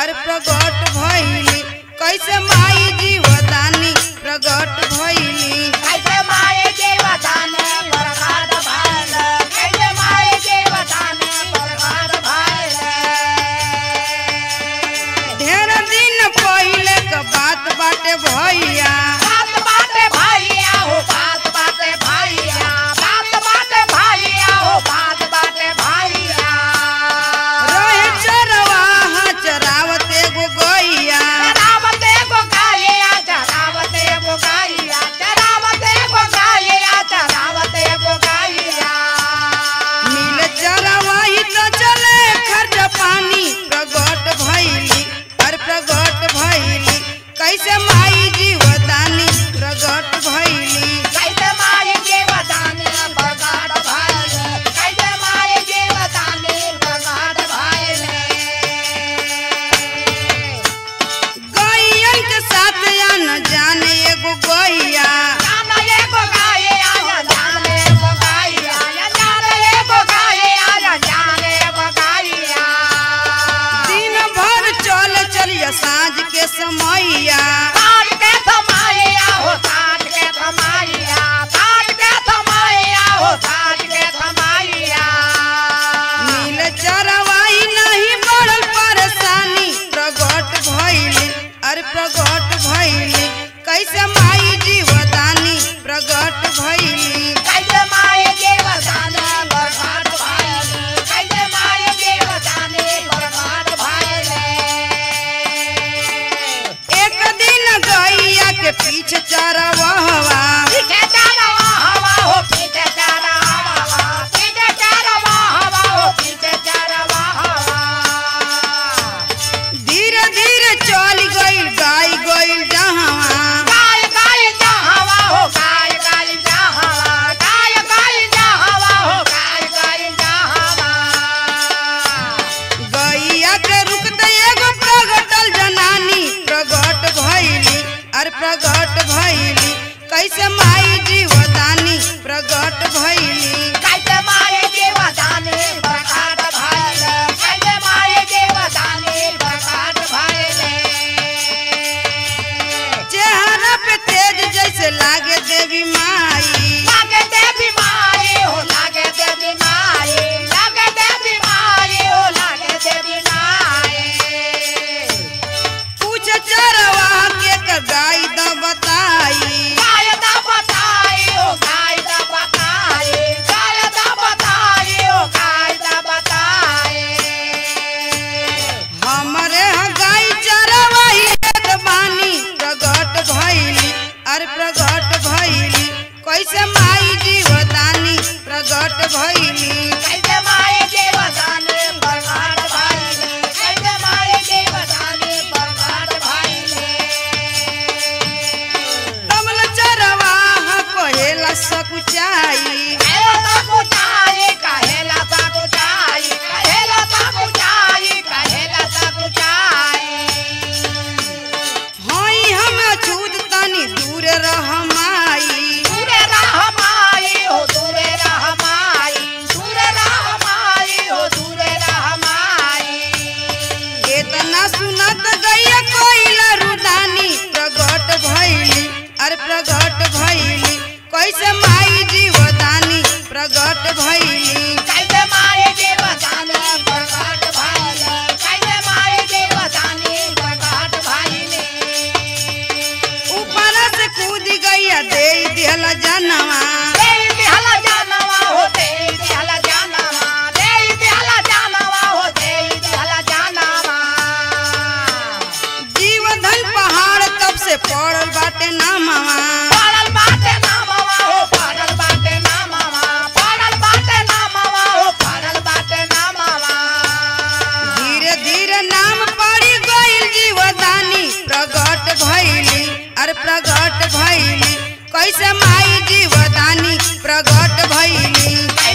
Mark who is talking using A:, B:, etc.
A: अरे प्रगट भइली कैसे माई जीवदानी प्रगट भइली
B: कैसे माई जीवदानी प्रगट भइल कैसे माई जीवदानी प्रगट भइल
A: ढेर दिन पहिले क बात बाटे भैया
B: बात बाटे भैया हो बात बाटे भैया बात बाटे भैया हो बात बाटे भैया
A: रहे चरवाहा चरावत एगो गैया
B: चरावते को गाया चरावते को गाया चरावते को गाया चरावते को गाया
A: मिल चरवाही तो चले खर्च पानी प्रगट भइली अरे प्रगट भइली कैसे माई जीवदानी प्रगट भइली
B: कैसे माई जीवदानी प्रगट भइल कैसे माई जीवदानी प्रगट भइल
A: गैयन के साथ न जाने एगो गैया
B: जान एगो गाया जान एगो गाया जान एगो गाया जान एगो गाया
A: दिन भर चलिया साँझ के समैया
B: ताट के थमाइया हो ताट के थमाइया ताट के थमाइया हो ताट के थमाइया
A: नील चरवाही नहीं बढ़ल परेशानी प्रगट भइली अरे प्रगट भइली कैसे माई जीवदानी प्रगट भइली
B: कैसे माई जीवदानी प्रगट भइल कैसे माई जीवदानी प्रगट भइल
A: एक दिन गैया के पीछे चरवाहवा
B: पीछे चरवा हवा हो पीछे चरवा हवा पीछे चरवा हवा हो पीछे चरवा हवा
A: धीरे धीरे चल गइल गाय गइल जहवा
B: गाय गाय जहवा हो गाय गाय जहवा गाय गाय जहवा हो गाय गाय जहवा
A: गैया के रुकते एगो प्रगटल जनानी प्रगट भइली अरे प्रगट भइली कैसे माई जीवदानी प्रगट भइली
B: कैसे माई जीवदानी प्रगट भइल कैसे माई जीवदानी प्रगट भइल
A: चेहरा पे तेज जैसे लागे देवी माई
B: लागे देवी माई हो लागे देवी माई लागे देवी माई हो लागे देवी माई
A: पूछ चरवा के गाय द बताई
B: गाय दा बताई हो गाय दा बताई गाय दा बताई हो गाय दा बताई
A: हमरे गाय चरवाही बानी प्रगट भइली अरे प्रगट भइली कैसे माई जीवदानी प्रगट भइली
B: कैसे माई जीवदानी प्रगट भइल कैसे माई जीवदानी प्रगट भइल
A: कमल चरवाहा कहेला सकुचाई
B: कहेला सकुचाई कहेला सकुचाई कहेला सकुचाई कहेला सकुचाई
A: हई हम छूत तनी दूर रह माई
B: दूरे रह माई हो दूरे रह माई दूरे रह माई हो दूरे रह माई
A: केतना सुनत गैया कोइला रुदानी प्रगट भइली अरे प्रगट भइली कैसे माई जीवदानी प्रगट भइली
B: कैसे माई जीवदानी प्रगट भइल कैसे माई जीवदानी प्रगट भइल
A: ऊपर से कूद गैया दे दिहल जनवा
B: देई दिहला जानवा हो देई दिहला जानवा देई दिहला जानवा हो देई दिहला जानवा
A: जीवधन पहाड़ तब से पड़ल बाटे नामवा
B: पड़ल बाटे नामवा हो पड़ल बाटे नामवा पड़ल बाटे नामवा हो पड़ल बाटे नामवा
A: धीरे धीरे नाम पड़ी गइल जीवदानी प्रगट भइली अरे प्रगट भइली कैसे माई जीवदानी प्रगट भइली